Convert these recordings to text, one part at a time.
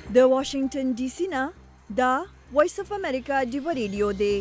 د واشنگټن ډي سي نه دا وایس اف امریکا ډیو ریډیو دی.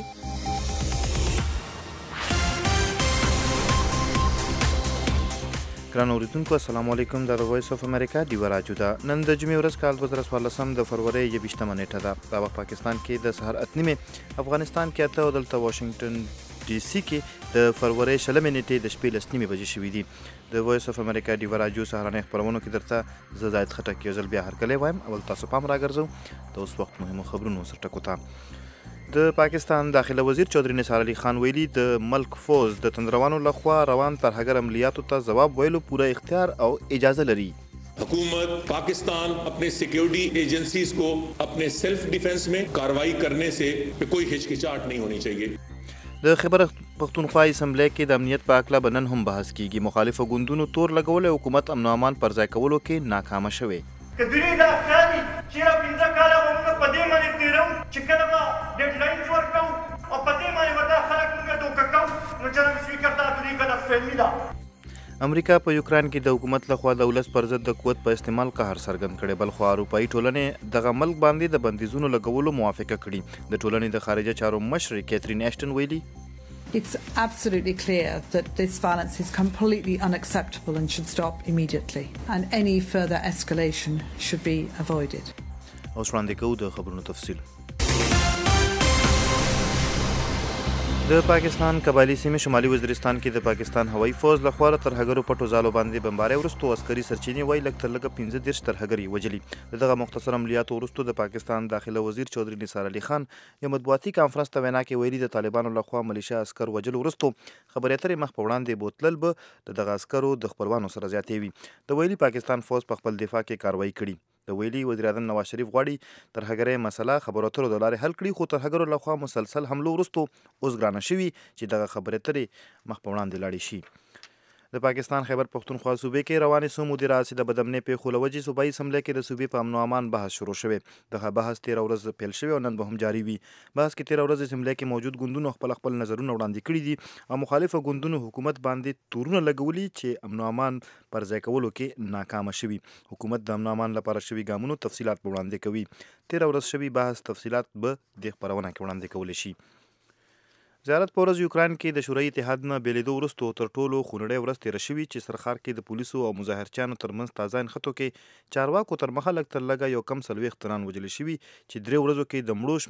ګران اوریدونکو السلام علیکم. دا د وایس اف امریکا ډیو راډیو ده. نن د جمعې ورځ کال 2014 د فروری 28 نیټه ده. دا وخت پاکستان کې د سحر 8 افغانستان کې اته او دلته واشنگټن ډي سي کې د فروری 20 نیټې د شپې 10 بجې شوې دي. د وایس اف امریکا ډیو راډیو سهارنۍ خبرونو کې درته زه زاید خټک یو ځل بیا هرکلی وایم. اول تاسو پام راګرځو د اوس وخت مهمو خبرونو سره ټکو ته. د پاکستان داخله وزیر چودھری نثار علي خان ویلي د ملک فوج د تندروانو لخوا روان ترهګر عملیاتو ته ځواب ویلو پوره اختیار او اجازه لري. हुकूमत पाकिस्तान अपने security agencies को अपने सेल्फ डिफेंस में कार्रवाई करने से कोई हिचकिचाहट नहीं होनी चाहिए. د خیبر پختونخوا اسمبلی کې د امنیت په اړه بنن هم بحث کیږي. مخالفو ګوندونو تور لګول حکومت امن او امان پر ځای کولو کې ناکامه شوه. کدوې دا خالي چې 15 کاله موږ په دې باندې تیرو چې کله به ډیډلاینز ورکو او په دې باندې ودا خلک موږ دوکه کوو نو جناب سپیکر دا دوی کله فهمي دا. امریکا په یوکران کې د حکومت لخوا د ولس پر ضد د قوت په استعمال قهر څرګند کړي. بلخو اروپایي ټولنې دغه ملک باندې د بندیزونو لګولو موافقه کړي. د ټولنې د خارجه چارو مشر کیترین اشټن ویلي It's absolutely clear that this violence is completely unacceptable and should stop immediately, and any further escalation should be avoided. اوس وړاندې کوو د خبرونو تفصیل. د پاکستان قبایلی سیمې شمالي وزیرستان کې د پاکستان هوایي فوج لخوا ترهګرو پټو ځالو باندې بمبارۍ وروسته عسکري سرچینې وایي لږ تر لږه 15 ترهګر یې وژلي. د دغه مختصر عملیاتو وروسته د پاکستان داخله وزیر چودھری نثار علي خان یو مطبوعاتي کانفرنس ته وینا کې ویلي د طالبانو لخوا ملیشیا عسکر وژلو وروسته خبرې اترې مخ په وړاندې بوتلل به د دغه عسکرو د خپلوانو سره زیاتې وي. د ویلي پاکستان فوج په خپل دفاع کې کاروایی کړي. د ویلي وزیر اعظم نواز شریف غواړي ترهګرۍ مسله خبرو اترو د لارې حل کړي، خو ترهګرو لخوا مسلسل حملو وروسته اوس ګرانه شوي چې دغه خبرې اترې مخ په وړاندې لاړې شي. د پاکستان خیبر پختونخوا صوبې کې روانې څو مدیرات د بدامنۍ پیښو له وجې صوبایي اسمبلی کې د صوبې په امن او امان بحث شروع شوی. دغه بحث 13 ورځ پیل شوی او نن به هم جاري وي. بحث کې 13 ورځ اسمبلی کې موجود ګوندونو خپل نظرونه وړاندې کړي دي او مخالفو ګوندونو حکومت باندې تورونه لګولي چې امن او امان پر ځای کولو کې ناکامه شوي. حکومت د امن او امان لپاره شوي ګامونو تفصیلات وړاندې کوي. 13 ورځ شوي بحث تفصیلات به د خبرونه کې وړاندې کولی شي. زیارت په ورځ یوکران کې د شوروي اتحاد نه بېلېدو وروسته تر ټولو خونړۍ ورځ تېره شوې چې سرخار کې د پولیسو او مظاهرچیانو ترمنځ تازه نښتو کې چارواکو تر مخه لږ تر لږه یو کم 40 تنان وژل شوي چې 3 ورځو کې د مړو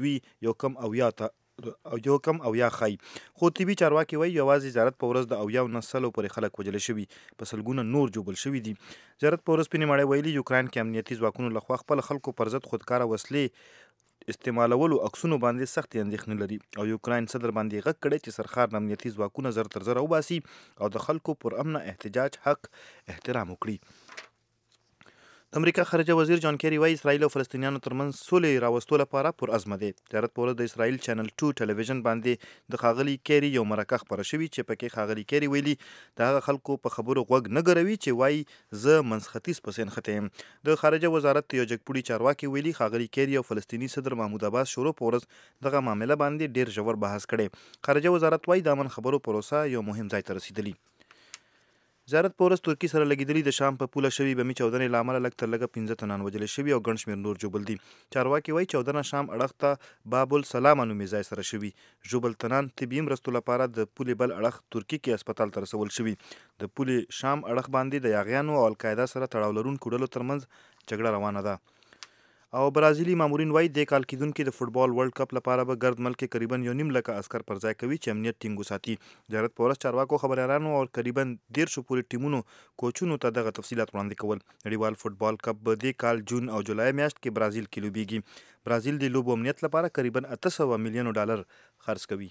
شمېره یو کم اویا ښایي. خو طبي چارواکي وایي یوازې زیارت په ورځ د 90 پورې خلک وژل شوي، په سلګونه نور ژوبل شوي دي. زیارت په ورځ سپینې ماڼۍ ویلي یوکران کې امنیتي ځواکونو لخوا خپل خلکو پر ضد خودکاره وسلې استعمالولو عکسونو باندې سختې اندېښنې لري او یوکراین صدر باندې غږ کړی چې سرخار د امنیتي ځواکونه زر تر زره وباسي او د خلکو پر امنه احتجاج حق احترام وکړي. د امریکا خارجه وزیر جان کیری وایي اسرائیل او فلسطینیانو ترمنځ سولې راوستو لپاره پرعزمه دی. زیارت په ورځ د اسرائیل چینل 2 ټلویزیون باندې د ښاغلي کیری یو مرکه خپره شوې چې پکې ښاغلي کیری ویلي د هغه خلکو په خبرو غوږ نه ګروي چې وایي زه منځختیځ پسې نښتی یم. د خارجه وزارت یو جګپوړي چارواکي ویلي ښاغلي کیری او فلسطیني صدر محمود عباس شروع په ورځ دغه معامله باندې ډیر ژور بحث کړی. خارجه وزارت وایي د امن خبرو پروسه یو مهم ځای ته رسیدلی. زیارت په ورځ ترکي سره لګېدلي د شام په پوله شوي بمي چاودنې له امله لږ تر لږه 15 تنان وژل شوي او ګڼ شمېر نور ژوبل دي. چارواکي وایي چاودنه شام اړخ ته باب السلامه نومې ځای سره شوي. ژوبل تنان طبي مرستو لپاره د پولې بل اړخ ترکي کې هسپتال ته رسول شوي. د پولې شام اړخ باندې د یاغیانو او القاعده سره تړاو لرونکو ډلو ترمنځ جګړه روانه ده. او برازیلي مامورین وایي د کال کېدونکي د فوټبال ورلد کپ لپاره به ګرد ملک کې قریبا 1.5 لکه عسکر پر ځای کوي چې امنیت ټینګ وساتي. زیارت په ورځ چارواکو خبریالانو او قریبا 13 پورې ټیمونو کوچونو ته دغه تفصیلات وړاندې کول. نړیوال فوټبال کپ به د کال جون او جولای میاشت کې برازیل کې لوبیږي. برازیل د لوبو امنیت لپاره قریبا 800 میلیون ډالر خرڅ کوي.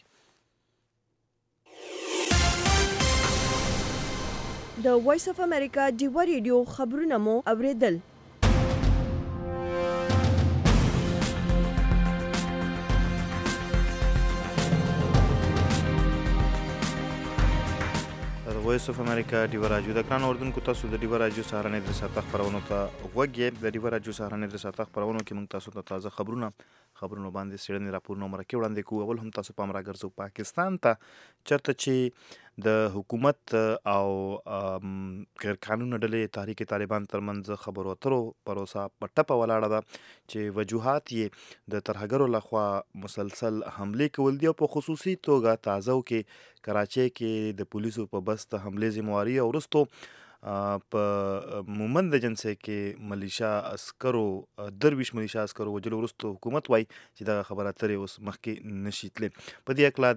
د وایس اف امریکا ډیو ریډیو خبرونه مو اوریدل. وایس اف امریکا ډیو راډیو د ګران اردوونکو تاسو د ډیو راډیو سهارنۍ د ساعت خبرونو ته غوږ یې. د ډیو راډیو سهارنۍ د ساعت خبرونو کې موږ تاسو ته تازه خبرونه خبرونو باندې څېړنې راپورونه مرکې وړاندې کوو. اول هم تاسو پام راګرځو پاکستان ته، چېرته چې د حکومت او غیر قانوني ډلې تحریک طالبان ترمنځ خبرو اترو پروسه په ټپه ولاړه ده چې وجوهات یې د ترهګرو لخوا مسلسل حملې کول دي او په خصوصي توګه تازه کې کراچۍ کې د پولیسو په بس د حملې ذمواري او وروستو په مومند جنسه کې ملیشا عسکرو 23 ملیشا عسکرو وجلو وروستو حکومت وایي چې دغه خبره اترې اوس مخکې نشي تللی. په دې اکلا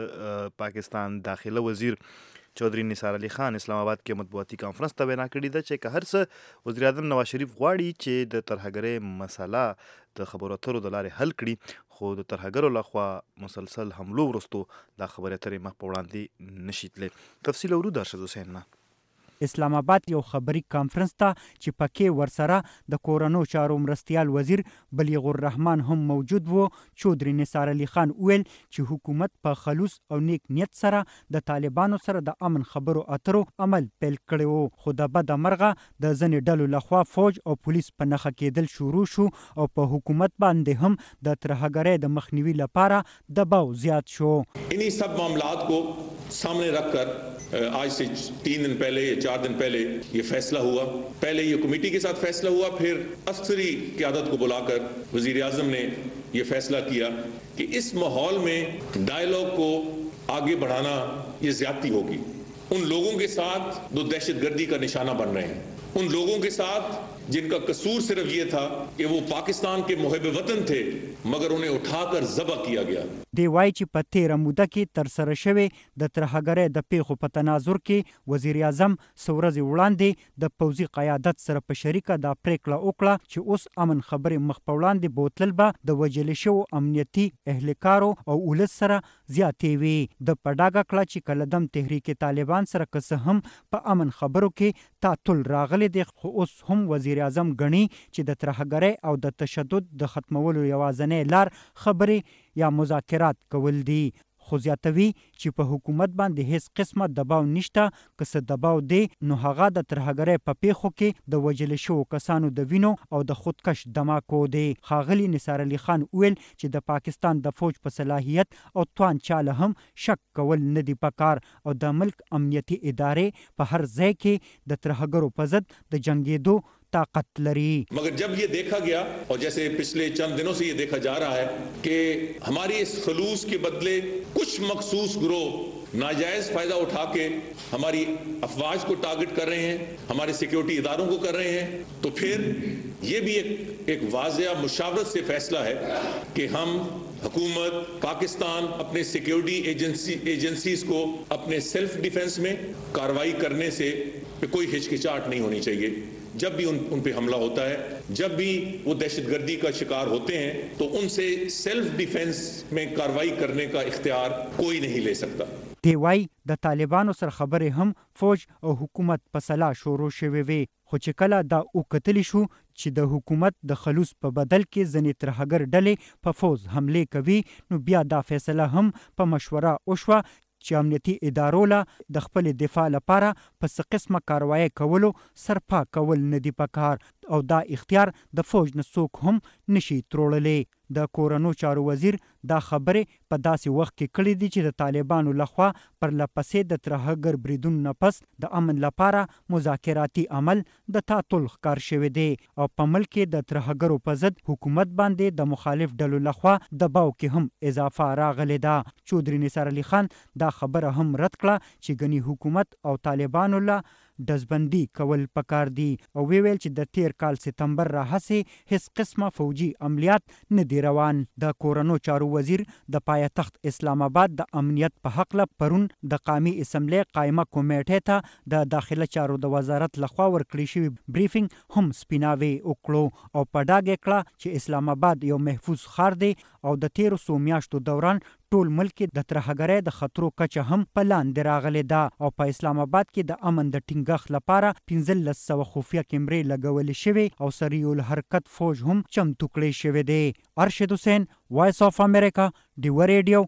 د پاکستان داخله وزیر چودھری نثار علي خان اسلام آباد کې مطبوعاتي کانفرنس ته وینا کړې ده چې که هر څه وزیر اعظم نواز شریف غواړي چې د ترهګرۍ مسله د خبرو اترو د لارې حل کړي، خو د ترهګرو لخوا مسلسل حملو وروستو دا خبرې اترې مخ په وړاندې نشي تللی. تفصیل اورو د ارشد حسین نه. اسلام آباد یو خبري کانفرنس ته چې پکې ورسره د کورونو چارو مرستیال وزیر بلیغ الرحمن هم موجود وو. چودھری نثار علي خان ویل چې حکومت په خلوص او نیک نیت سره د طالبانو سره د امن خبرو اترو عمل پیل کړی وو، خو د بده مرغه د ځینې ډلو لخوا فوج او پولیس په نښه کېدل شروع شو او په حکومت باندې هم د ترهګرۍ د مخنیوي لپاره دباو زیات شو. इन्हीं सब मामलात को सामने रखकर आज से 3 दिन पहले या 4 दिन पहले ये फैसला हुआ. पहले ये कमेटी के साथ फैसला हुआ, फिर अफसरी क़यादत को बुलाकर वज़ीर आज़म ने ये फैसला किया कि इस माहौल में डायलॉग को आगे बढ़ाना ये ज़्यादती होगी. उन लोगों के साथ जो दहशतगर्दी का निशाना बन रहे हैं, उन लोगों के साथ जिनका कसूर सिर्फ ये था कि वो पाकिस्तान के मुहिब वतन थे मगर उन्हें उठाकर ज़बह किया गया. دی وایي چې په تیره موده کې ترسره شوې د ترهګرۍ د پیښو په تناظر کې وزیر اعظم څو ورځې وړاندې د پوځي قیادت سره په شریکه دا پریکړه وکړه چې اوس امن خبرې مخ په وړاندې بوتلل به د وژل شوو امنیتي اهلکارو او ولس سره زیاتې وي. د په ډاګه کړه چې کله دم تحریک طالبان سره که څه هم په امن خبرو کې تعطل راغلی دی، خو اوس هم وزیر اعظم ګڼي چې د ترهګرۍ او د تشدد د ختمولو یوازینۍ لار خبرې یا مذاکرات کول دي. خو زیاتوي چې په حکومت باندې هیڅ قسمه دباو نشته، که څه دباو دی نو هغه د ترهګرۍ په پیښو کې د وژل شوو کسانو د وینو او د خودکش دماکو دی. ښاغلي نثار علي خان ویل چې د پاکستان د فوج په صلاحیت او توان چاله هم شک کول نه دی پکار او د ملک امنیتي ادارې په هر ځای کې د ترهګرو په ضد د جنګېدو ताकत लरी. मगर जब ये देखा गया और जैसे पिछले चंद दिनों से ये देखा जा रहा है कि हमारी इस खलूस के बदले कुछ मखसूस ग्रोह नाजायज फायदा उठा के हमारी अफवाज को टारगेट कर रहे हैं, हमारे सिक्योरिटी इदारों को कर रहे हैं, तो फिर ये भी एक वाज़ेह मुशावरत से फैसला है कि हम हुकूमत पाकिस्तान अपने सिक्योरिटी एजेंसीज को अपने सेल्फ डिफेंस में कार्रवाई करने से कोई हिचकिचाहट नहीं होनी चाहिए. जब भी उन पे हमला होता है, जब भी वो दहशतगर्दी का शिकार होते हैं, तो उनसे सेल्फ डिफेंस में कार्रवाई करने का इख्तियार कोई नहीं ले सकता. دی وایي د طالبانو سره خبرې هم فوج او حکومت په سلا شروع شوې وي، خو چې کله دا وکتلی شو چې د حکومت د خلوص په بدل کې ځینې ترهګر ډلې په فوج حملې کوي، نو بیا دا فیصله هم په مشوره وشوه چې امنیتي ادارو له د خپل دفاع لپاره په څه قسمه کاروایی کولو سرپا کول نه دي پکار او دا اختیار د فوج نه څوک هم نشي تروړلی. د کورونو چارو وزیر دا خبرې په داسې وخت کې کړې دي چې د طالبانو لخوا پر لپسې د ترهګر بریدونو نه پس د امن لپاره مذاکراتي عمل د تعطل ښکار شوی دی او په ملک کې د ترهګرو په ضد حکومت باندې د مخالف ډلو لخوا دباو کې هم اضافه راغلی ده. چودھری نثار علي خان دا خبره هم رد کړه چې ګنې حکومت او طالبانو له ډزبندي کول پکار دي او ویل چې د تیر کال ستمبر راهسې هیڅ قسمه فوجي عملیات نه دی روان. د کورونو چارو وزیر د پایتخت اسلام آباد د امنیت په حق پرون د قومي اسمبلی قائمه کمیټې ته د داخله چارو د وزارت لخوا ورکړی شوی بریفینګ هم سپیناوی وکړو او په ډاګه کړه چې اسلام آباد یو محفوظ ښار دی او د تیرو څو میاشتو دوران ټول ملک د ترهګرۍ د خطرو کچه هم په لاندې راغلې ده او په اسلام آباد کې د امن د ټینګښت لپاره 1500 خفیه کیمرې لګولې شوې او سریع الحرکت فوج هم چمتو کړی شوی دی. ارشد حسین، وایس اف امریکا، ډیوه ریډیو.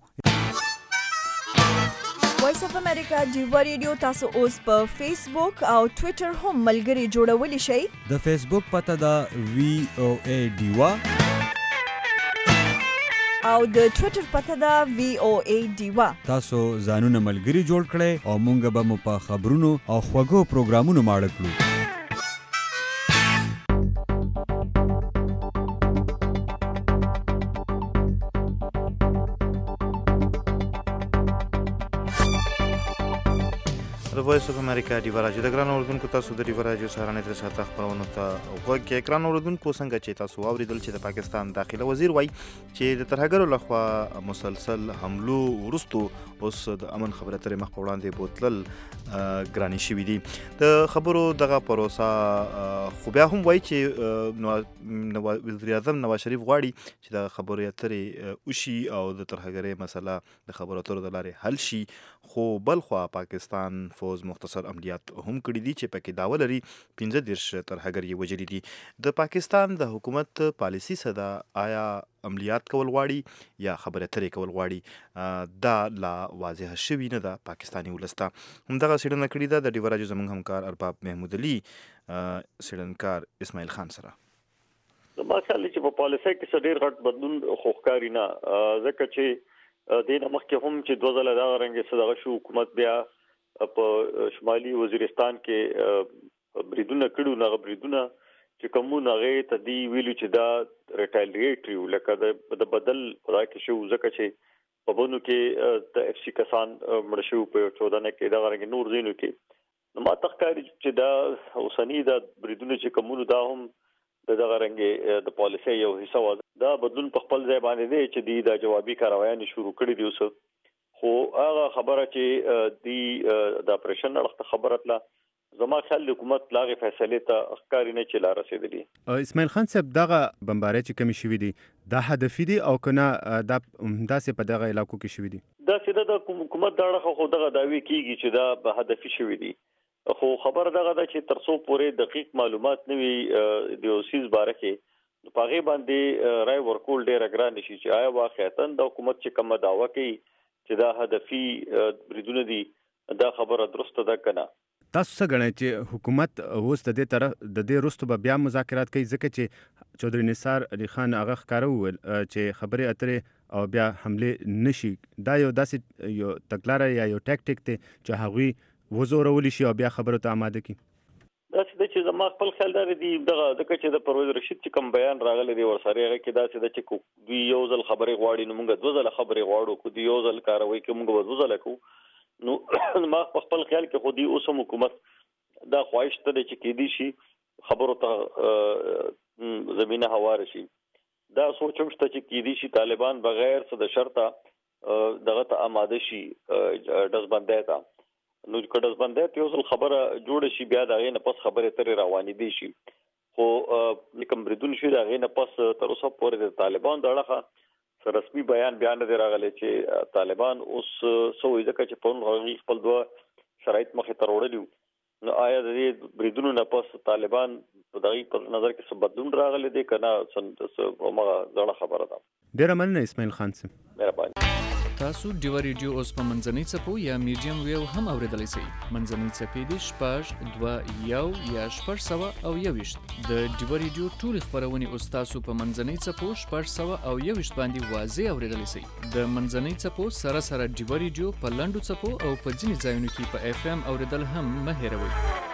وایس اف امریکا ډیوه ریډیو تاسو اوس په فیسبوک او ټویټر هم ملګري جوړولی شئ. د فیسبوک پته ده VOA ډیوه، او د ټوئیټر پته ده VOA ډیوا. تاسو ځانونه ملګري جوړ کړئ او مونږ به مو په خبرونو او خوږو پروګرامونو ماړه کړو. د وایس اف امریکا ډیوا راډیو د ګران اوردونکو تاسو د ډیوا راډیو سهارنۍ تر ساعت خبرونه ته وګورئ. ګران اوردونکو څنګه چې تاسو واوریدل چې د پاکستان داخله وزیر وایي چې د ترهګرو لخوا مسلسل حملو وروستو اوس د امن خبره ترې مخ په وړاندې بوتلل ګرانې شوي دي. د خبرو دغه پروسه خو بیا هم وایي چې وزیر اعظم نواز شریف غواړي چې د خبرو اترې وشي او د ترهګرۍ مسله د خبرو اترو د لارې حل شي. خو بلخوا پاکستان فوز مختصر عملیات هم کړي دي چې پکې داوا لري 15 ترهګر یې وژلي دي. د پاکستان د حکومت پالیسي څه ده؟ آیا عملیات کول غواړي یا خبرې اترې کول غواړي؟ دا لا واضح شوي نه ده پاکستاني ولس ته. همدغه څېړنه کړې ده د ډیوا راډیو زموږ همکار ارباب محمود علي څېړنکار اسماعیل خان سره. زما خیال چې په پالیسۍ کې څه ډېر غټ بدلون خو ښکاري نه، ځکه چې دې نه مخکې هم چې 2 ځله دغه رنګې څه دغه شو، حکومت بیا په شمالي وزیرستان کې بریدونه کړي. هغه بریدونه چې کومونه هغې ته دي ویلي چې دا ریټایلیټري وو، لکه د بدل خدای کې شو، ځکه چې په بونو کې د FC کسان مړه شوي په 14 کې دغه رنګې نور ځایونو کې. نو ما ته ښکاري چې دا اوسني دا بریدونه چې کومونه دا هم دغه رنګې د پالیسۍ یو حصہ و. دا بدلون په خپل ځای باندې دی چې دی دا جوابي کاروایانې شروع کړي دي اوس. خو هغه خبره چې دی د اپریشن اړخ خبره تله، زما خیال حکومت لاغه فیصلې ته ښکاري نه چې لا رسېدلي. اسماعیل خان صاحب، دغه بمبارۍ چې کمی شوي دي دا هدفي دي او کنه دا داسې په دغه علاقو کې شوي دي؟ دا چې د حکومت دا اړخ خو دغه دعوی کیږي چې دا هدفي شوي دي، خو خبر دغه ده چې تر څو پورې دقیق معلومات نه وي د اوسیز باره کې په هغې باندې رای ورکول ډېره ګران شي چې آیا واقعتاً د حکومت چې کومه دعوه کوي چې دا هدفي بریدونه دي دا خبره درسته ده که نه. تاسو څه ګڼئ چې حکومت اوس د دې وروستو به بیا مذاکرات کوي؟ ځکه چې چودھری نثار علي خان هغه ښکاره وویل چې خبرې اترې او بیا حملې نشي. دا یو داسې یو تګلاره یا یو ټیکټیک دی چې هغوی وزورولی شي او بیا خبرو ته آماده کړي. داسې ده چې زما خپل خیال دا دی دغه ځکه چې د پرویز رشید چې کوم بیان راغلی دی ورسره هغه کې داسې ده چې دوی یو ځل خبرې غواړي نو موږ 2 ځله خبرې غواړو، که دوی یو ځل کاروي کوي موږ به 2 ځله کوو. نو ما په خپل خیال کې خو دوی اوس هم حکومت دا خواهش ته دی چې کېدی شي خبرو ته زمینه هواره شي. دا سوچ هم شته چې کېدی شي طالبان بغیر څه د شرطه دغه ته آماده شي ډزبندۍ ته. نو کډز باندې یو ځل خبره جوړ شي بیا دا غي نه پس خبره ترې روانې دي شي. خو کوم بریدون شي دا غي نه پس تر اوسه پورې د طالبان د اړخه رسمي بیان دی راغلی چې طالبان اوس سوې ځکه چې په هغه خپل 2 شرایط مخې ته وړلي. نو آیا د دې بریدونو نه پس طالبان په دغه په نظر کې څه بدلون راغلی دی کنه څه هغه ځړه خبره ده. ډیره مننه اسماعیل خان صاحب. مهرباني. تاسو ډیوا ریډیو اوس په منځنۍ څپو یا میډیم ویو هم اوریدلی شئ. منځنۍ څپې دي 6.2 یا 621. د ډیوا ریډیو ټولې خپرونې اوس تاسو په منځنۍ څپو 621 باندې واضح اوریدلی شئ. د منځنۍ څپو سره سره ډیوا ریډیو په لنډو څپو او په ځینې ځایونو کې په FM اوریدل هم مه هیروئ.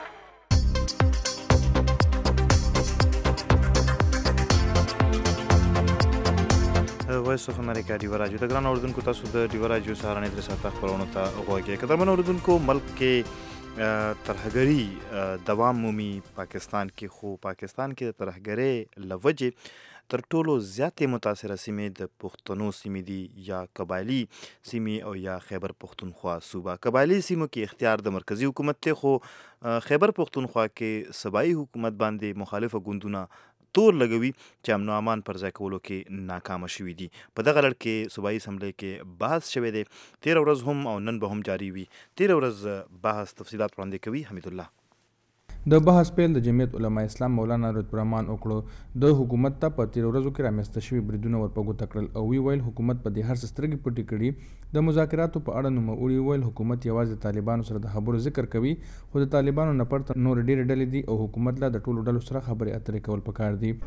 وایس اف امریکا ډیوا راډیو د ګران اوردونکو تاسو د ډیوا راډیو سهارنۍ تر ساعت خبرونو ته غوږ. قدرمن اوردونکو، ملک کې ترهګري دوام مومي پاکستان کې، خو پاکستان کې د ترهګرۍ له وجې تر ټولو زیاتې متاثره سیمې د پښتنو سیمې دي، یا قبایلي سیمې او یا خیبر پښتونخوا صوبه. قبایلي سیمو کې اختیار د مرکزی حکومت دی، خو خیبر پښتونخوا کې صوبایي حکومت باندې مخالفه ګوندونه تور لګوي چې امن او امان پر ځای کولو کې ناکامه شوي دي. په دغه لړ کې صوبایي اسمبلی کې بحث شوی دی. 13 ورځ هم او نن به هم جاری وي. 13 ورځ بحث تفصیلات وړاندې کوي حمید الله. د بحث پیل د جمعیت علما اسلام مولانا لطف الرحمن وکړو. د حکومت ته په 13 ورځو کې رامنځته شوي بریدونه ورپه ګوته کړل او وی ویل حکومت په دې هر څه سترګې پټې کړي. د مذاکراتو په اړه نوموړي ویل حکومت یوازې د طالبانو سره د خبرو ذکر کوي، خو د طالبانو نه پرته نور ډېرې ډلې دي او حکومت لا د ټولو ډلو سره خبرې اترې کول پکار دي.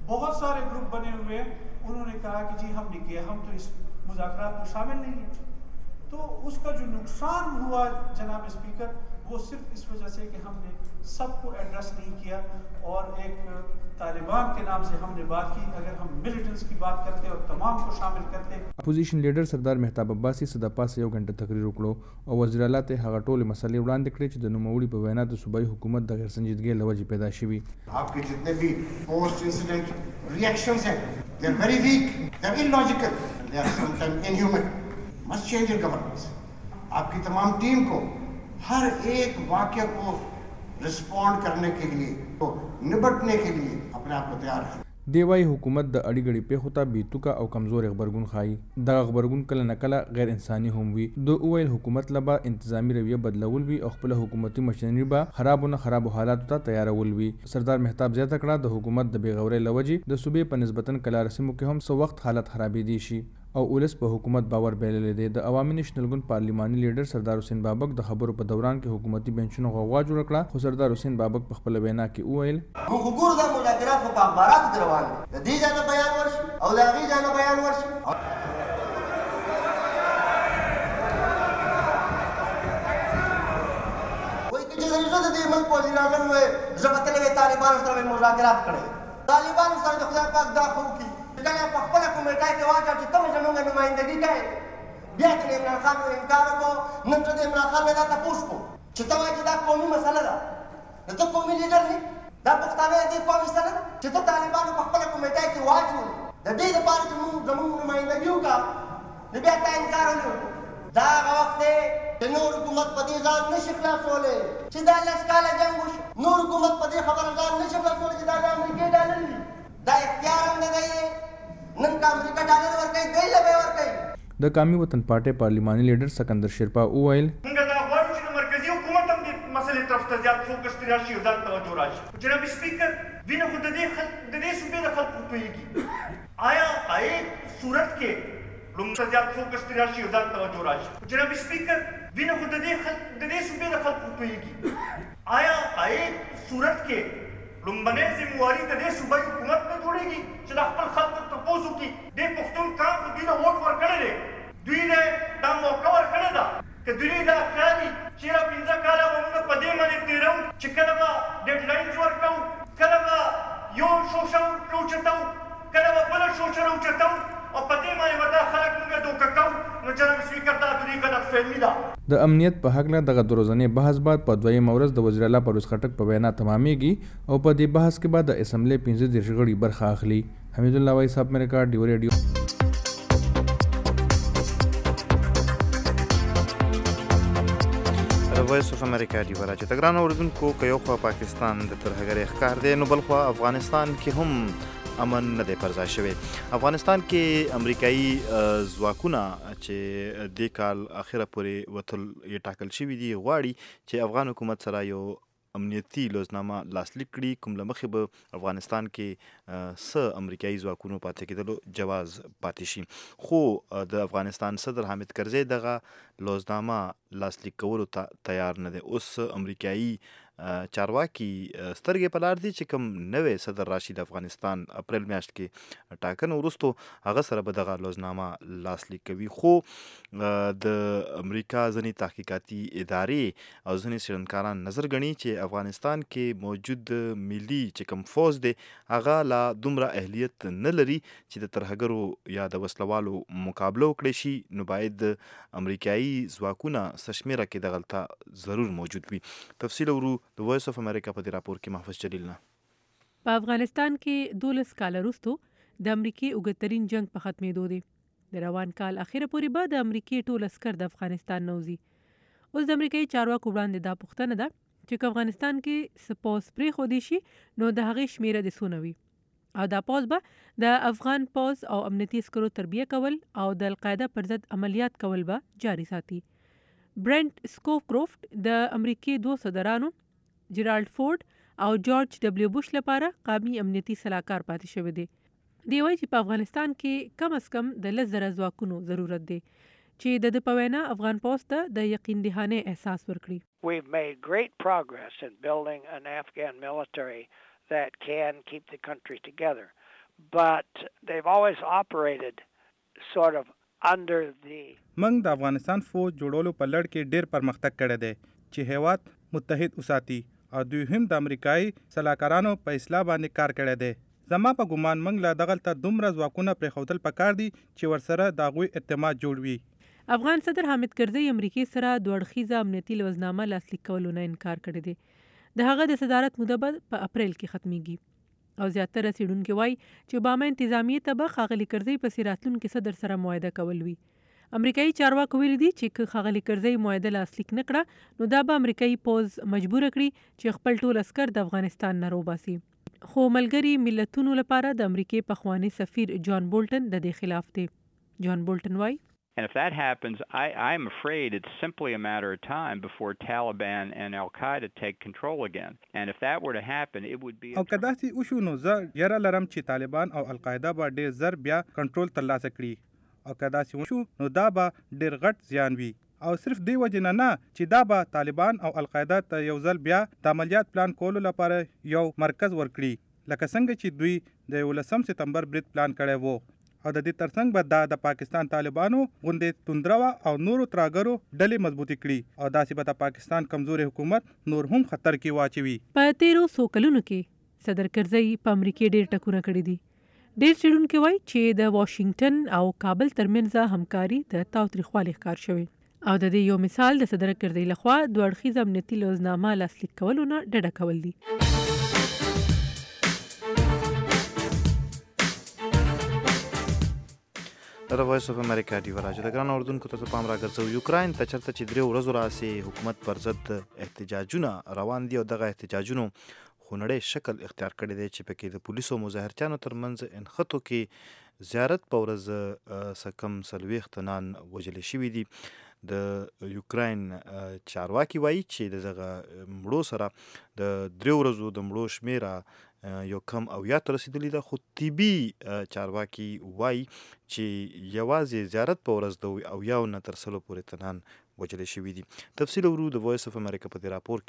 बहुत सारे ग्रुप बने हुए हैं, उन्होंने कहा कि जी हमने किया, हम तो इस मुज़ाकरात में शामिल नहीं हैं। तो उसका जो नुकसान हुआ जनाब स्पीकर, वो सिर्फ इस वजह से कि हमने सबको एड्रेस नहीं किया और एक तालिबान के नाम से हमने बात की। अगर हम मिलिटेंट्स की बात करते और तमाम को शामिल करते। Opposition leader Sardar Mehtab Abbasi څه د پاسه 1 غنټه تقریر وکړو او وزیر اعلی ته هغه ټولې مسلې وړاندې کړې چې د نوموړي په وینا د صوبایي حکومت د غیر سنجیدګۍ له وجې پیدا شوي. आपके जितने भी पोस्ट इंसिडेंट रिएक्शंस हैं, they are very weak, they are illogical, they are sometimes inhuman. Must change your governance. आपकी तमाम टीम को हर एक वाकये को रिस्पॉन्ड करने के लिए, तो निपटने के लिए अपने आप को तैयार है. دی وايي حکومت د اړیګړي پیښو ته بیتوکه او کمزور خبرګون خایي. دغه خبرګون کله نه کله غیر انساني هم وي. د اویل حکومت لبا انتظامی رویه بدلول وي او خپل حکومتي مشرنی به خرابونه خراب حالات ته تیارول وي. سردار مهتاب زیاته کړه د حکومت د بیغوري لوجي د صوبې په نسبتن کلا رسمو کې هم سو وخت حالت خرابې دي شي او ولس په حکومت باور بایللې دی. د عوامي نېشنل ګوند پارلیماني لیډر سردار حسین بابک د خبرو په دوران کې حکومتي بنچونو غوا جوړ کړه، خو سردار حسین بابک په خپل وینا کې وویل موږ ګورو دا مذاکرات په اخباراتو کې روان دي، د دې ځای نه بیان ورشي او د هغې ځای نه بیان ورشي. وایي که چې زه د دې ملک وزیر اعظم وی زه به تللی وی طالبانو سره مې مذاکرات کړی، طالبانو سره د خدای پاک دا خو وکړي کله په خپله کمیټه کې واچوه چې ته مې زموږ نمایندګي کوې. بیا چې د عمران خان انکار وکړو، نن چې د عمران خان نه دا تپوس کړو چې ته وایې چې دا قومي مسله ده، نو ته قومي لیډر نه، دا پښتانه دې قوم ایستله ده چې ته طالبانو په خپله کمیټه کې واچولې، د دې دپاره چې موږ زموږ نمایندګي وکړه، نو بیا تا انکار ولې وکړو. دا هغه وخت دی چې نور حکومت په دې ځان نشي خلاصولی چې دا 10 کاله جنګ وشو. نور حکومت په دې خبره ځان نشي خلاصولی چې دا د امریکې ډالر دي، دا اختیار هم نه دی. نن که امریکا ډالر ورکوي دوی له به یې ورکوي. د قومي وطن پارټۍ پارلیماني لیډر سکندر شیرپا وویل موږ دا غواړو چې د مرکزي حکومت هم دې مسلې طرف ته زیات فوکس ترې راشي او ځان توجه راشي. جناب سپیکر، وینه خو د دې صوبې د خلکو تویېږي. آیا هغې صورت کې لومړی زیات فوکس ترې راشي او ځان توجه راشي. جناب سپیکر، وینه خو د دې صوبې د خلکو تویېږي. آیا هغې صورت کې لومبنۍ ذمہواري د دې صوبایي حکومت نه جوړېږي چې د خپل خلکو تپوس وکړي. دې پښتون قام خو دوی له ووټ ورکړی دی، دوی له دا موقع ورکړې ده که دوی دا خیال وي چې یاره 15 کاله به موږ په دې باندې تېروو چې کله به ډیډلاینز ورکوو، کله به یو شوشه راوچتوو، کله به بله شوشه راوچتوو او په دې باندې به دا خلک موږ دوکه کوو. نو جناب سپیکر، دا دوی غلط فهمي ده. د امنیت په هکله دغه د ورځني بحث بعد په دویمه ورځ د وزیر اعلی پرویز خټک په وینا تمامېږي او په دې بحث کې به د اسمبلی 15 غړي برخه اخلي. حمید الله وای صاحب مې ریکارډ ډیو ریډیو. وایس اف امریکا دی ورته د ګران اوردونکو که یو خوا پاکستان د ترهګرۍ ښکار دی، نو بل خوا افغانستان کې هم امن نه دی پر ځای شوی. افغانستان کې امریکایي ځواکونه چې دې کال اخره پورې وتل یې ټاکل شوي دي غواړي چې افغان حکومت سره یو امنیتي لوزنامه لاسلیک کړي، کوم له مخې به افغانستان کې څه امریکایي ځواکونو پاتې کېدلو جواز پاتې شي. خو د افغانستان صدر حامد کرزی دغه لوزنامه لاسلیک کولو ته تیار نه دی. اوس امریکایي چارواکي سترګې په لار دي چې کوم نوی صدر راشي د افغانستان اپریل میاشت کې ټاکنه وروستو هغه سره به دغه لوزنامه لاسلیک کوي. خو د امریکا ځینې تحقیقاتي ادارې او ځینې څېړنکاران نظر ګڼي چې افغانستان کې موجود ملي چې کوم فوج دی هغه لا دومره اهلیت نه لري چې د ترهګرو یا د وسلوالو مقابله وکړي شي، نو باید امریکایي ځواکونه څه شمېره کې دغلته ضرور موجود وي. تفصیل ورو د وایس اف امریکا په دې راپور کې محفوظ جلیل نه. په افغانستان کې 12 کاله وروسته د امریکې اوږدترین جنگ په ختمېدو دی. د روان کال اخیره پورې به د امریکې ټول عسکر د افغانستان نه وځي. اوس د امریکایي چارواکو وړاندې دا پوښتنه ده چې که افغانستان کې څه پوځ پرېښودی شي نو د هغې شمېره د څونه وي او دا پوځ به د افغان پوځ او امنیتي عسکرو تربیه کول او د القاعده پر ضد عملیات کول به جاري ساتي. برنټ سکوکروفټ د امریکې 2 صدرانو جیرالډ فورډ او جورج ډبلیو بوش لپاره قومي امنیتي صلاحکار پاتې شوی دی. دی وایي چې په افغانستان کې کم از کم د 10,000 ځواکونو ضرورت دی چې د په وینا افغان پوځ ته د یقین دهانه احساس ورکړي. We've made great progress in building an Afghan military that can keep the country together. but they've always operated sort of under the موږ د افغانستان فوج جوړولو په لړ کې ډیر پرمختګ کړی دی چې هیواد متحد وساتي او دوی هم د امریکایي سلاکارانو په اصلاح باندې کار کړی دی. زما په ګومان موږ لا دغلته دومره ځواکونه پرېښودل پکار دي چې ورسره د هغوی اعتماد جوړ وي. افغان صدر حامد کرزي امریکای سره دوه اړخیزه امنیتي لوزنامه لاسلیک کولو نه انکار کړی دی. د هغه د صدارت موده به په اپریل کې ختمیږي او زیاتره څېړونکي وایي چې اوباما انتظامیې ته به ښاغلي کرزي پسې راتلونکي صدر سره معاهده کول وي. امریکایي چارواکو ویلي دي چې که ښاغلي کرزي معاهده لاسلیک نه کړه نو دا به امریکایي پوځ مجبوره کړي چې خپل ټول عسکر د افغانستان نه روباسي. خو ملګري ملتونو لپاره د امریکای پخوانی سفیر جان بولټن د دې خلاف دی. جان بولټن وایي And if that happens, I'm afraid it's simply a matter of time before Taliban and Al-Qaeda take control again. And if that were to happen, it would be... او که داسې وشو نو زه یره لرم چې طالبان او القاعده به ډېر زر بیا کنټرول ترلاسه کړي. او که داسې وشو نو دا به ډېر غټ زیان وي. او صرف دی وجه نه چې دا به طالبان او القاعده ته یو ځل بیا د عملیات پلان کولو لپاره یو مرکز ورکړي لکه څنګه چې دوی د 11 سپتمبر برید پلان کړی وو. او د دې ترڅنګ به دا د پاکستان طالبانو غوندې توندروا او نورو تراګرو ډلې مضبوطې کړي او داسې به د پاکستان کمزوري حکومت نور هم خطر کې واچوي. په 1300 کلونو کې صدر کرزي په امریکا ډېر ټکونه کړي دي. ډېر څېړونکي وایي چې د واشنگټن او کابل ترمنځ همکاري د تاوتریخوالي ښکار شوې او د دې یو مثال د صدر کرزي لخوا دوه اړخیزه امنیتي لوزنامه لاسلیک کولو نه ډډه کول دي. د وایس اف امریکا دی وراجه د ګران اردوونکو ته پام راګرځو. یوکراین ته چرته چې 3 ورځې راسي حکومت پر ضد احتجاجونه روان دي او دغه احتجاجونو خونړی شکل اختیار کړی دی چې پکې د پولیسو مظاهرچیانو ترمنځ انخطو کې زیارت په ورځ سکم 40 تنان وژل شوي دي. د یوکراین چارواکي وایي چې دغه مړو سره د 3 ورځو د مړو شمیره یو کم او یا ته رسیدلی ده. خو طبي چارواکي وایي چې یوازې زیارت په ورځ د او یاو نه تر 100 پورې تنان وژل شوي دي. تفصیل ورو د وایس اف امریکا په دې راپور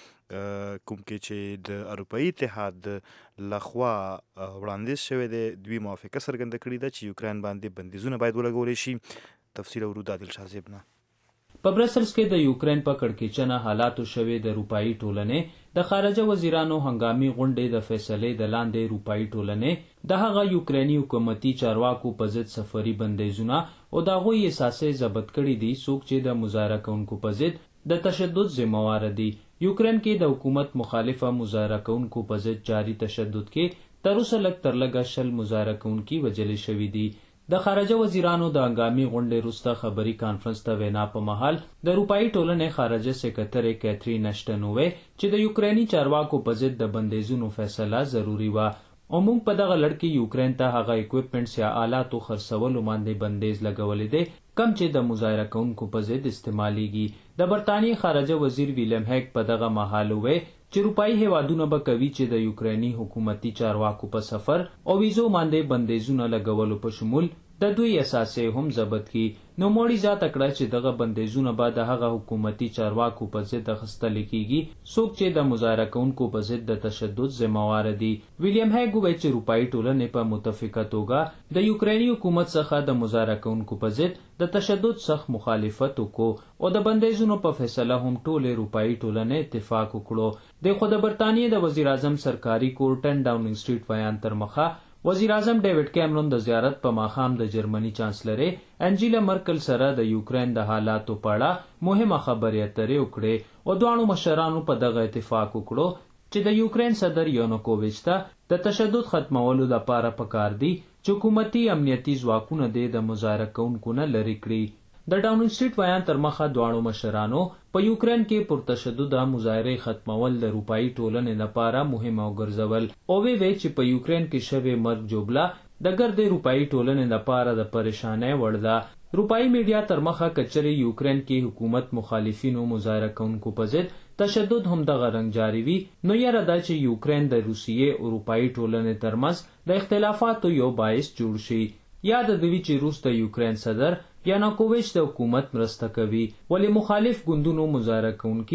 کې کوم کې چې د اروپایي اتحاد لخوا وړاندیز شوی دی دوی موافقه څرګنده کړې ده چې یوکراین باندې بندیزونه باید ولګولی شي. تفصیل ورو د عادل شاه صاحب نه. په برسلز کې د یوکرين په کړکېچنه حالاتو شوې د اروپایي ټولنې د خارجه وزیرانو هنګامي غونډې د فیصلې د لاندې اروپایي ټولنې د هغه یوکريني حکومتي چارواکو په ضد سفري بندیزونه او د هغوی اساسې ضبط کړي دي څوک چې د مظاهره کوونکو په ضد د تشدد ذمہوار دي. یوکرين کې د حکومت مخالفه مظاهره کوونکو په ضد جاري تشدد کې تر اوسه لږ تر لږه 10 مظاهره کوونکي وژل شوي دي. د خارجه وزیرانو د هنګامي غونډې وروسته خبري کانفرنس ته وینا په مهال د اروپایي ټولنې خارجه سکرټرې کیترین اشټن وویل چې د یوکریني چارواکو په ضد د بندیزونو فیصله ضروري وه او موږ په دغه لړ کې یوکرين ته هغه اکوپمنټس یا آلاتو خرڅولو باندې بندیز لګولی دی کم چې د مظاهره کوونکو په ضد استعمالیږي. د برطانیې خارجه وزیر ویلیم هیګ په دغه مهال وویل چې اروپایي هیوادونه به کوي چې د یوکریني حکومتي چارواکو په سفر او ویزو باندې بندیزونه لګولو په شمول د دوی اساسې هم ضبط کی. نو موړي ذاته کړه چې دغه بندیزونه به د هغه حکومتي چارواکو په ضد اخیستل کیږي څوک چې د مظاهره کوونکو په ضد د تشدد ذمہوار دي. ویلیم هیګ وویل چې اروپایي ټولنې په متفقه توګه د یوکریني حکومت څخه د مظاهره کوونکو په ضد د تشدد سخت مخالفت وکړو او د بندیزونو په فیصله هم ټول اروپایي ټولنې اتفاق وکړو. د خو د برطانیې د وزیر اعظم سرکاري کور 10 ډاونینګ سټریټ بیان تر مخه وزیر اعظم ډیوډ کیمرون د زیارت په ماښام د جرمني چانسلرې انجیلا مرکل سره د یوکرين د حالاتو په اړه مهمه خبرې اترې وکړې او دواړو مشرانو په دغه اتفاق وکړو چې د یوکرين صدر یانوکوویچ ته د تشدد ختمولو لپاره پکار دي چې حکومتي امنیتي ځواکونه د مظاهره کوونکو نه لرې کړي. د ډاونینګ سټریټ بیان تر مخه دواړو مشرانو په یوکرين کې پر تشدد مظاهره ختمول د اروپایي ټولنې لپاره مهم او ګرځول او وی چې په یوکرين کې شوی مرګ جوړه د ګرد اروپایي ټولنې لپاره د پریشانۍ وړ ده. اروپایي میډیا تر مخه کچري یوکرين کې حکومت مخالفینو مظاهره کوونکو په ضد تشدد هم دغه رنګ جاری وي نو یاره دا چې یوکرين د روسیې اروپایي ټولنې ترمنځ د اختلافاتو یو باعث جوړ شي. یاد دوی چې روس د یوکرين صدر یانوکوویچ د حکومت مرسته کوي ولی مخالف ګوندونو مظاهره کوونکي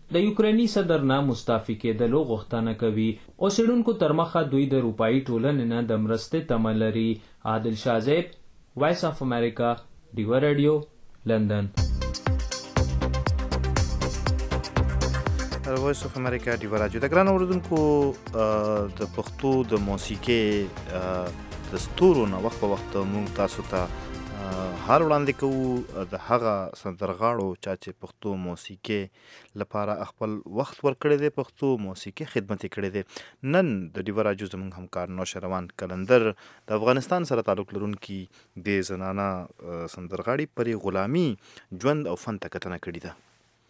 د یوکریني صدر نه مستعفي کېدلو غوښتنه کوي. اوسیدونکو تر مخه دوی د اروپایي ټولنې نه د مرستې تمه لري. عادل شاه، وایس اف امریکا، ډیوه رادیو، لندن. وایس اف امریکا ډیوه رادیو د ګران اوریدونکو د پښتو د موسیقۍ د ستورو نه وخت په وخت موږ تاسو ته حال وړاندې کوو د هغه سندرغاړو چا چې پښتو موسیقۍ لپاره خپل وخت ورکړی دی، پښتو موسیقۍ خدمت یې کړی دی. نن د ډیوه رادیو زموږ همکار نوشروان کلندر د افغانستان سره تعلق لرونکي د زنانه سندرغاړي پرې غلامي ژوند او فن ته کتنه کړې ده.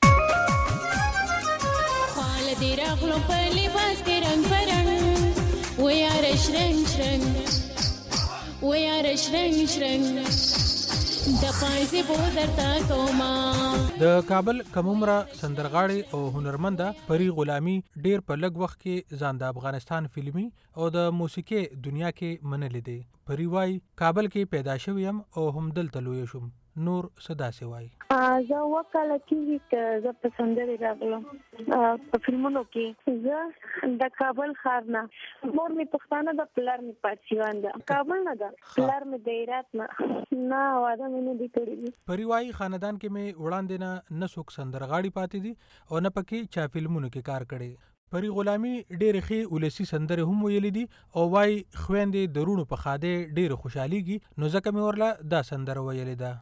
دې راغلو په لباس کې رنګ پرنګ و یار شرنګ شرنګ و یار شرنګ شرنګ د پایزې بو درته کوما. د کابل کمومره سندرغاړي او هنرمنده پری غلامي ډیر په لږ وخت کې ځان د افغانستان فلمي او د موسیقي دنیا کې منلې دي. پری وای کابل کې پیدا شوم او هم دلته لوی شوم. نور صدا سی وای زه وکاله کې زه په سندرې راغلم په فلمونو کې. زه د کابل ښار نه، مور مې پښتانه ده، پلار مې پارسیوان ده. کابل نه ده، پلار مې د هرات نه واده مې نه دي کړي. پری وای خاندان کې مې وړاندې نه څوک سندرغاړي پاتې دي او نه پکې چا فلمونو کې کار کړي. پری غلامي ډېرې ښې ولسي سندرې هم ویلې دي او وای خویندې د روڼو په ښادۍ ډېرې خوشحالېږي، نو ځکه مې ورله دا سندره ویلې ده.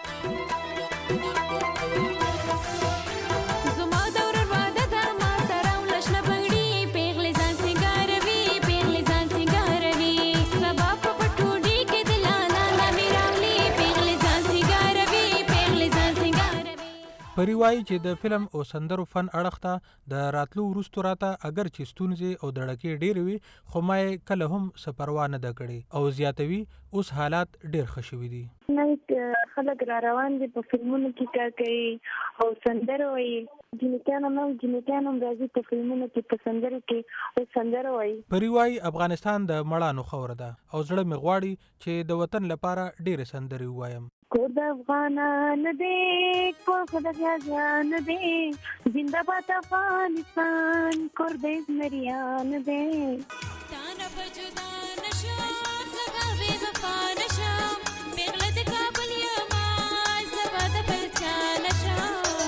پری وایي چې د فلم او سندرو فن اړخ ته د راتلو وروستو راته اگر چې ستونزې او دړکې ډېرې وي، خو ما یې کله هم څه پروا نه ده کړې او زیاتوي اوس حالات ډېر ښه شوي دي. خلک را روان دي، په فلمونو کې کار کوي او سندره وایي. جنیتیان هم راځي په فلمونو کې، په سندرو کې او سندره وایي. پری وایي افغانستان د مړانو خاوره ده او زړه مې غواړي چې د وطن لپاره ډېرې سندرې ووایم. کور د افغانان دی، کور خدا جان دی، زنده باد افغانستان، کور د زمریان دی. تانا بجدا نشو زغا بے وفا نشو پیغله د کابل یما زبا د بلچا نشو.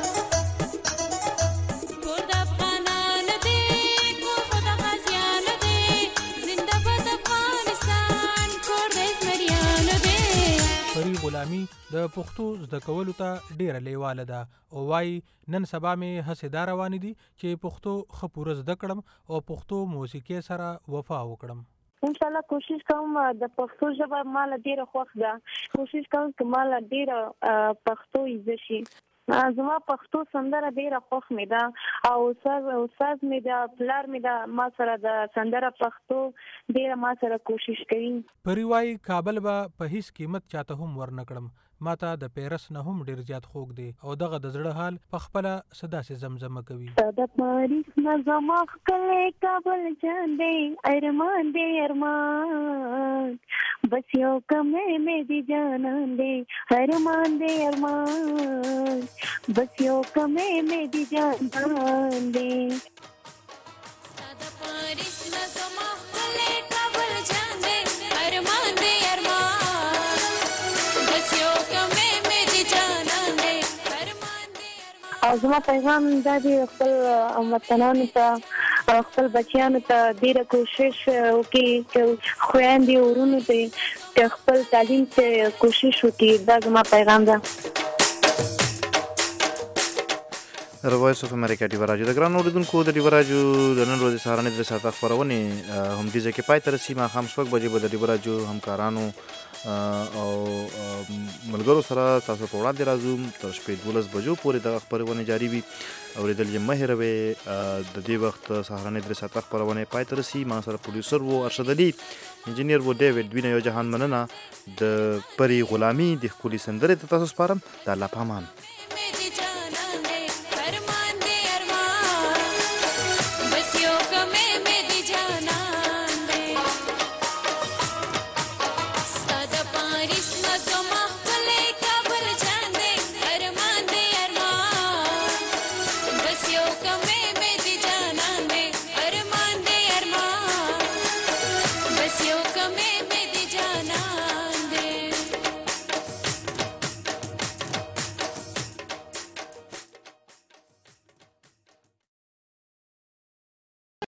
کور د افغانان دی، کور خدا غازیان دی، زنده باد افغانستان، کور د زمریان دی. پری غلامي د پښتو زده کولو ته ډیره لیواله ده او وایي نن سبا مې هڅې دا روانې دي چې پښتو ښه پوره زده کړم او پښتو موسیقۍ سره وفا وکړم. انشاءالله کوشش کوم د پښتو ژبه مال ډیره خوښ ده، کوشش کوم چې مال ډیره پښتو زده شي. زما پښتو سندره ډیره خوښ مې ده او استاد مې ده، پلار مې ده، ما سره د سندره پښتو ډیره ما سره کوشش کوي. پری وایي کابل به په هیڅ قیمت چاته هم ورنکړم، ماته د پیرس نه هم ډیر زیات خوږ دی او دغه د زړه حال په خپله صدا سي زمزمه کوي. د پاریس نه زما ښکلی کابل جان دی، ارمان دی ارمان، بس یو کمی مې دی جانان دی، ارمان دی ارمان، بس یو کمی مې دی جانان دی. د پاریس نه زما ښکلی کابل جان دی، ارمان دی ارمان، بس یو کمی مې دی جانان دی، ارمان دی ارمان. او زما پیغام دا دی خپل وطنانو ته او خپل بچیانو ته ډیره کوشش وکړي چې خویندې ورونو ته خپل تعلیم ته کوشش وکړي. دا زما پیغام ده. وایس اف امریکا ډیوه رادیو د ګران اوریدونکو د ډیوه رادیو د نن ورځې سهارنۍ 3 ساعته خپرونې همدې ځای کې پای ته رسي. ماښام 6 بجې به د ډیوه رادیو همکارانو او ملګرو سره تاسو په وړاندې راځو تر شپې 12 بجو پورې دغه خپرونې جاري وي. اورېدل یې مه هېروئ. د دې وخت سهارنۍ 3 ساعته خپرونې پای ته رسي. ما سره پروډیوسر و ارشد علي، انجینیر و ډیوډ. وینه یو جهان مننه د پری غلامي د ښکلي سندرې ته تاسو سپارم. د الله په امان.